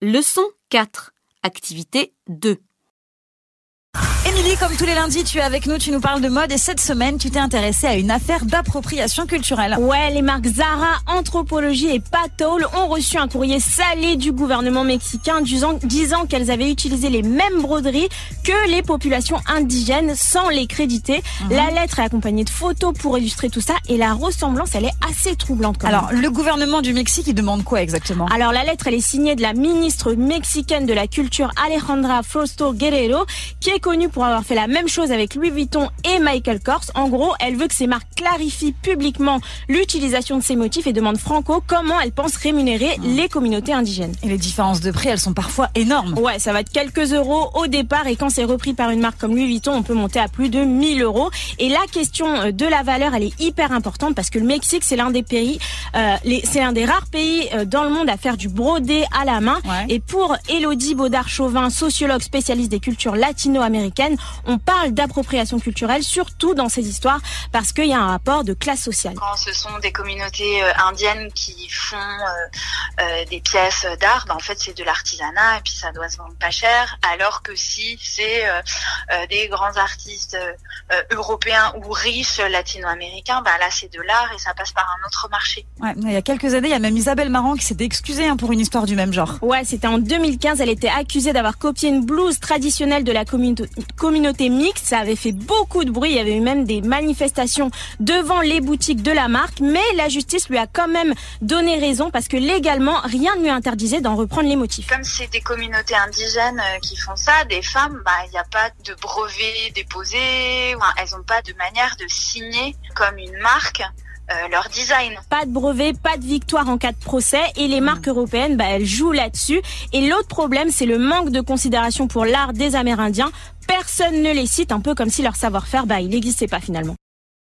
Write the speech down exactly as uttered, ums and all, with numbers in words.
Leçon quatre. Activité deux. Émilie, comme tous les lundis, tu es avec nous, tu nous parles de mode et cette semaine, tu t'es intéressée à une affaire d'appropriation culturelle. Ouais, les marques Zara, Anthropologie et Patol ont reçu un courrier salé du gouvernement mexicain disant, disant qu'elles avaient utilisé les mêmes broderies que les populations indigènes sans les créditer. Mmh. La lettre est accompagnée de photos pour illustrer tout ça et la ressemblance, elle est assez troublante quand même. Alors, le gouvernement du Mexique, il demande quoi exactement? Alors, la lettre, elle est signée de la ministre mexicaine de la culture Alejandra Frausto Guerrero, qui est connue pour avoir fait la même chose avec Louis Vuitton et Michael Kors. En gros, elle veut que ces marques clarifient publiquement l'utilisation de ces motifs et demande Franco comment elle pense rémunérer mmh. les communautés indigènes. Et les différences de prix, elles sont parfois énormes. Ouais, ça va être quelques euros au départ et quand c'est repris par une marque comme Louis Vuitton, on peut monter à plus de mille euros. Et la question de la valeur, elle est hyper importante parce que le Mexique, c'est l'un des pays, euh, les, c'est l'un des rares pays euh, dans le monde à faire du brodé à la main. Ouais. Et pour Élodie Baudard-Chauvin, sociologue spécialiste des cultures latino-américaines, on parle d'appropriation culturelle, surtout dans ces histoires, parce qu'il y a un rapport de classe sociale. Quand ce sont des communautés euh, indiennes qui font euh, euh, des pièces d'art, bah, en fait c'est de l'artisanat et puis ça doit se vendre pas cher, alors que si c'est euh, euh, des grands artistes euh, européens ou riches latino-américains, bah là c'est de l'art et ça passe par un autre marché. Ouais, il y a quelques années, il y a même Isabelle Marant qui s'était excusée hein, pour une histoire du même genre. Ouais, c'était en deux mille quinze, elle était accusée d'avoir copié une blouse traditionnelle de la communauté communauté mixte, ça avait fait beaucoup de bruit, il y avait eu même des manifestations devant les boutiques de la marque, mais la justice lui a quand même donné raison parce que légalement, rien ne lui interdisait d'en reprendre les motifs. Comme c'est des communautés indigènes qui font ça, des femmes, bah il n'y a pas de brevet déposé, enfin, elles n'ont pas de manière de signer comme une marque Euh, leur design. Pas de brevet, pas de victoire en cas de procès et les marques européennes, bah, elles jouent là-dessus. Et l'autre problème, c'est le manque de considération pour l'art des Amérindiens. Personne ne les cite, un peu comme si leur savoir-faire, bah, il n'existait pas finalement.